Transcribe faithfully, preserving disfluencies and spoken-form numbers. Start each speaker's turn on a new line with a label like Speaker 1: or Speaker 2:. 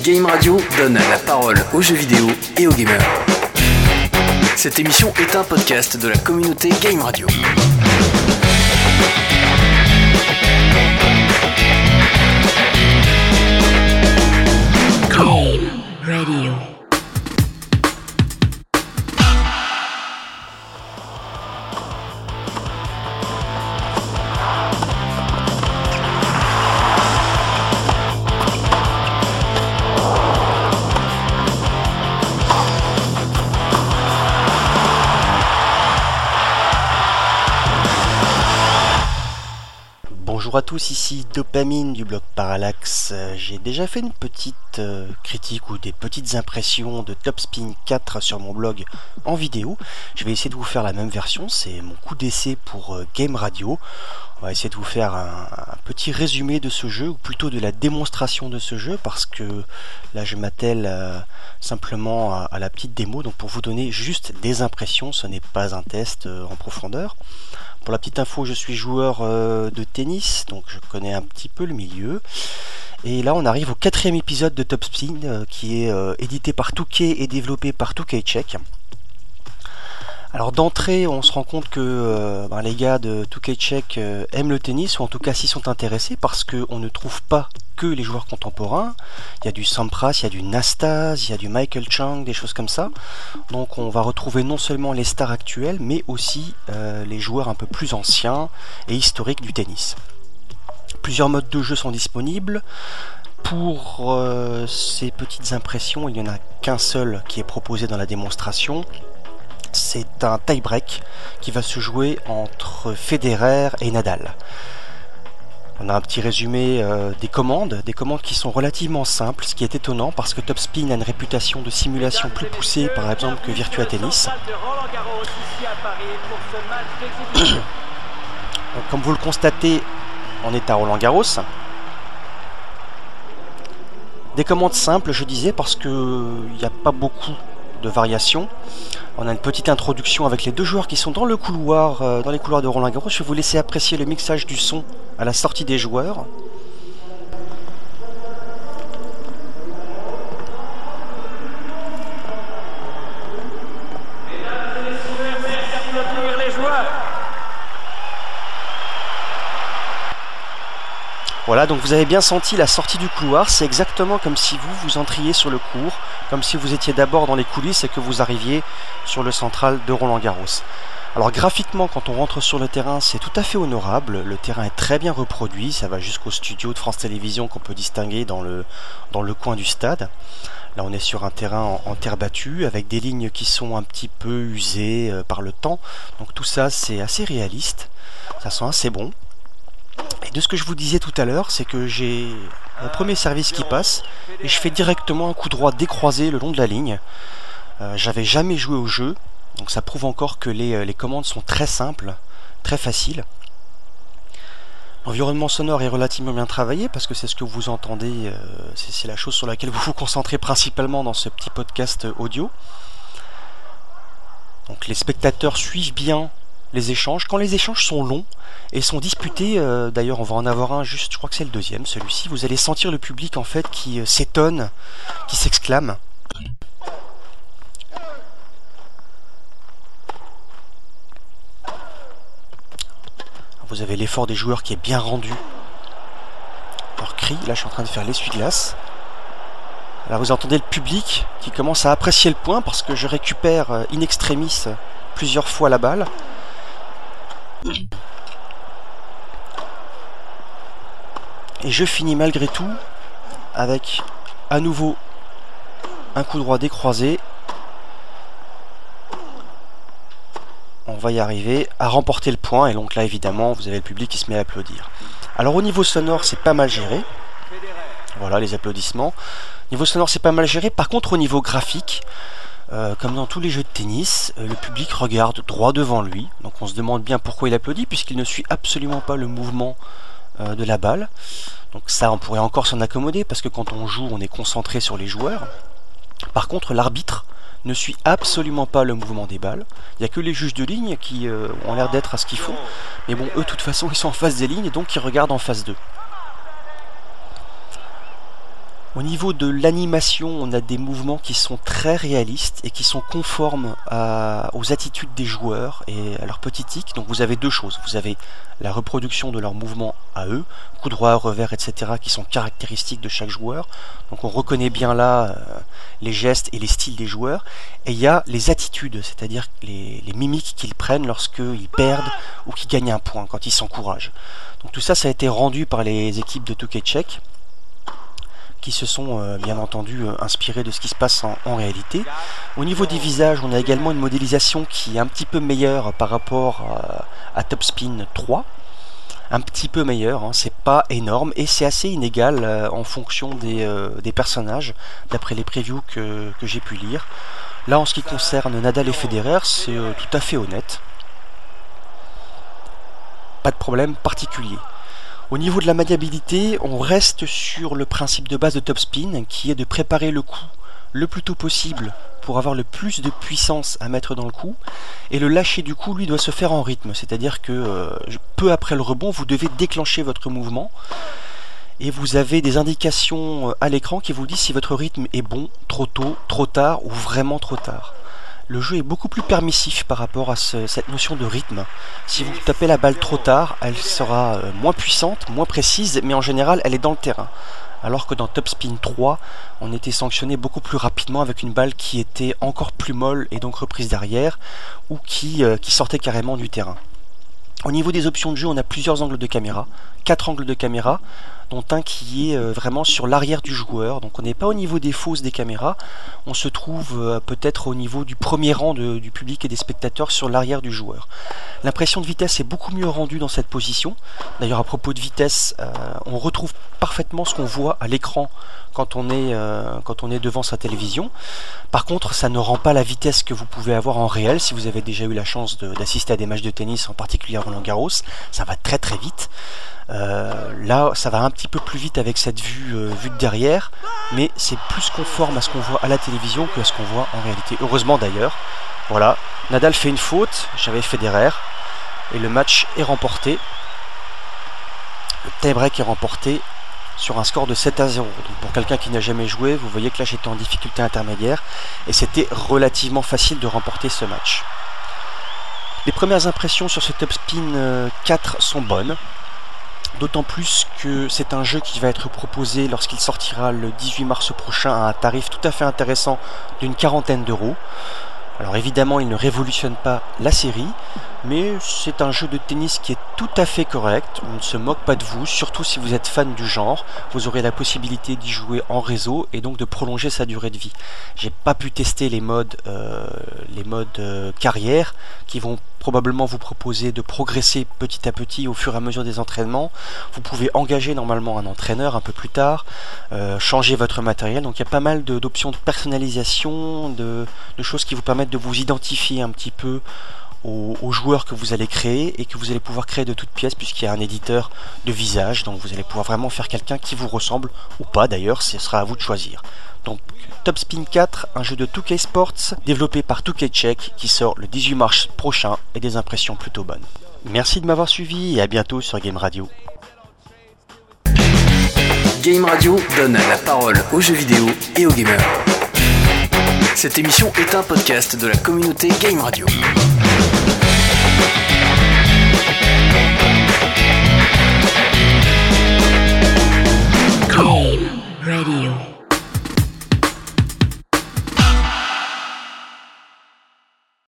Speaker 1: Game Radio donne la parole aux jeux vidéo et aux gamers. Cette émission est un podcast de la communauté Game Radio.
Speaker 2: Game Radio.
Speaker 3: Bonjour à tous, ici Dopamine du blog Parallax. J'ai déjà fait une petite euh, critique ou des petites impressions de Top Spin quatre sur mon blog en vidéo. Je vais essayer de vous faire la même version, c'est mon coup d'essai pour euh, Game Radio. On va essayer de vous faire un, un petit résumé de ce jeu, ou plutôt de la démonstration de ce jeu, parce que là je m'attelle euh, simplement à, à la petite démo, donc pour vous donner juste des impressions, ce n'est pas un test euh, en profondeur. Pour la petite info, je suis joueur euh, de tennis, donc je connais un petit peu le milieu. Et là, on arrive au quatrième épisode de Top Spin, euh, qui est euh, édité par deux K et développé par deux K Czech. Alors d'entrée, on se rend compte que euh, ben, les gars de deux K Czech euh, aiment le tennis, ou en tout cas s'y sont intéressés, parce qu'on ne trouve pas que les joueurs contemporains. Il y a du Sampras, il y a du Nastase, il y a du Michael Chang, des choses comme ça. Donc on va retrouver non seulement les stars actuelles, mais aussi euh, les joueurs un peu plus anciens et historiques du tennis. Plusieurs modes de jeu sont disponibles. Pour euh, ces petites impressions, il n'y en a qu'un seul qui est proposé dans la démonstration. C'est un tie-break qui va se jouer entre Federer et Nadal. On a un petit résumé euh, des commandes, des commandes qui sont relativement simples, ce qui est étonnant parce que Top Spin a une réputation de simulation plus poussée par exemple que Virtua Tennis. Donc, comme vous le constatez, on est à Roland Garros. Des commandes simples, je disais, parce qu'il n'y a pas beaucoup de variations. On a une petite introduction avec les deux joueurs qui sont dans le couloir, euh, dans les couloirs de Roland Garros. Je vais vous laisser apprécier le mixage du son à la sortie des joueurs. Voilà, donc vous avez bien senti la sortie du couloir, c'est exactement comme si vous vous entriez sur le court, comme si vous étiez d'abord dans les coulisses et que vous arriviez sur le central de Roland Garros. Alors graphiquement, quand on rentre sur le terrain, c'est tout à fait honorable, le terrain est très bien reproduit, ça va jusqu'au studio de France Télévisions qu'on peut distinguer dans le, dans le coin du stade. Là on est sur un terrain en, en terre battue, avec des lignes qui sont un petit peu usées euh, par le temps, donc tout ça c'est assez réaliste, ça sent assez bon. Et de ce que je vous disais tout à l'heure, c'est que j'ai mon premier service qui passe et je fais directement un coup droit décroisé le long de la ligne. Euh, j'avais jamais joué au jeu, donc ça prouve encore que les, les commandes sont très simples, très faciles. L'environnement sonore est relativement bien travaillé parce que c'est ce que vous entendez, euh, c'est, c'est la chose sur laquelle vous vous concentrez principalement dans ce petit podcast audio. Donc les spectateurs suivent bien les échanges. Quand les échanges sont longs et sont disputés, euh, d'ailleurs on va en avoir un juste, je crois que c'est le deuxième, celui-ci, vous allez sentir le public en fait qui euh, s'étonne, qui s'exclame. Vous avez l'effort des joueurs qui est bien rendu. Leur cri, là je suis en train de faire l'essuie-glace. Là vous entendez le public qui commence à apprécier le point parce que je récupère euh, in extremis euh, plusieurs fois la balle. Et je finis malgré tout avec à nouveau un coup droit décroisé. On va y arriver à remporter le point et donc là évidemment vous avez le public qui se met à applaudir. Alors au niveau sonore c'est pas mal géré. Voilà les applaudissements. Niveau sonore c'est pas mal géré. Par contre au niveau graphique, Euh, comme dans tous les jeux de tennis, euh, le public regarde droit devant lui, donc on se demande bien pourquoi il applaudit puisqu'il ne suit absolument pas le mouvement euh, de la balle. Donc ça on pourrait encore s'en accommoder parce que quand on joue on est concentré sur les joueurs. Par contre l'arbitre ne suit absolument pas le mouvement des balles. Il n'y a que les juges de ligne qui euh, ont l'air d'être à ce qu'il faut, mais bon eux de toute façon ils sont en face des lignes et donc ils regardent en face d'eux. Au niveau de l'animation, on a des mouvements qui sont très réalistes et qui sont conformes à, aux attitudes des joueurs et à leur petit tic. Donc vous avez deux choses. Vous avez la reproduction de leurs mouvements à eux, coup droit, revers, et cetera, qui sont caractéristiques de chaque joueur. Donc on reconnaît bien là euh, les gestes et les styles des joueurs. Et il y a les attitudes, c'est-à-dire les, les mimiques qu'ils prennent lorsqu'ils perdent ou qu'ils gagnent un point, quand ils s'encouragent. Donc tout ça, ça a été rendu par les équipes de deux K Czech, qui se sont euh, bien entendu euh, inspirés de ce qui se passe en, en réalité. Au niveau des visages, on a également une modélisation qui est un petit peu meilleure par rapport à, à Top Spin trois. Un petit peu meilleure, hein, c'est pas énorme et c'est assez inégal euh, en fonction des, euh, des personnages, d'après les previews que, que j'ai pu lire. Là, en ce qui concerne Nadal et Federer, c'est euh, tout à fait honnête. Pas de problème particulier. Au niveau de la maniabilité, on reste sur le principe de base de Top Spin, qui est de préparer le coup le plus tôt possible pour avoir le plus de puissance à mettre dans le coup, et le lâcher du coup, lui, doit se faire en rythme, c'est-à-dire que euh, peu après le rebond, vous devez déclencher votre mouvement, et vous avez des indications à l'écran qui vous disent si votre rythme est bon, trop tôt, trop tard, ou vraiment trop tard. Le jeu est beaucoup plus permissif par rapport à ce, cette notion de rythme. Si vous tapez la balle trop tard, elle sera euh, moins puissante, moins précise, mais en général, elle est dans le terrain. Alors que dans Top Spin trois, on était sanctionné beaucoup plus rapidement avec une balle qui était encore plus molle et donc reprise derrière, ou qui, euh, qui sortait carrément du terrain. Au niveau des options de jeu, on a plusieurs angles de caméra, quatre angles de caméra, dont un qui est vraiment sur l'arrière du joueur. Donc on n'est pas au niveau des fausses des caméras, on se trouve peut-être au niveau du premier rang de, du public et des spectateurs sur l'arrière du joueur. L'impression de vitesse est beaucoup mieux rendue dans cette position. D'ailleurs, à propos de vitesse, euh, on retrouve parfaitement ce qu'on voit à l'écran quand on est, euh, quand on est devant sa télévision. Par contre, ça ne rend pas la vitesse que vous pouvez avoir en réel. Si vous avez déjà eu la chance de, d'assister à des matchs de tennis, en particulier à Roland Garros, ça va très très vite. Euh, là, ça va un petit peu plus vite avec cette vue, euh, vue de derrière, mais c'est plus conforme à ce qu'on voit à la télévision que à ce qu'on voit en réalité. Heureusement d'ailleurs. Voilà, Nadal fait une faute, j'avais Federer, et le match est remporté. Le tie-break est remporté sur un score de sept à zéro. Donc pour quelqu'un qui n'a jamais joué, vous voyez que là j'étais en difficulté intermédiaire, et c'était relativement facile de remporter ce match. Les premières impressions sur ce Top Spin quatre sont bonnes. D'autant plus que c'est un jeu qui va être proposé lorsqu'il sortira le dix-huit mars prochain à un tarif tout à fait intéressant d'une quarantaine d'euros. Alors évidemment, il ne révolutionne pas la série, mais c'est un jeu de tennis qui est tout à fait correct. On ne se moque pas de vous, surtout si vous êtes fan du genre. Vous aurez la possibilité d'y jouer en réseau et donc de prolonger sa durée de vie. J'ai pas pu tester les modes, euh, les modes euh, carrière qui vont probablement vous proposer de progresser petit à petit au fur et à mesure des entraînements. Vous pouvez engager normalement un entraîneur un peu plus tard, euh, changer votre matériel. Donc il y a pas mal de, d'options de personnalisation, de, de choses qui vous permettent de vous identifier un petit peu aux, aux joueurs que vous allez créer et que vous allez pouvoir créer de toutes pièces puisqu'il y a un éditeur de visage. Donc vous allez pouvoir vraiment faire quelqu'un qui vous ressemble ou pas d'ailleurs, ce sera à vous de choisir. Donc Top Spin quatre, un jeu de deux K Sports développé par deux K Czech qui sort le dix-huit mars prochain et des impressions plutôt bonnes. Merci de m'avoir suivi et à bientôt sur Game Radio.
Speaker 1: Game Radio donne la parole aux jeux vidéo et aux gamers. Cette émission est un podcast de la communauté Game Radio.
Speaker 2: Game Radio.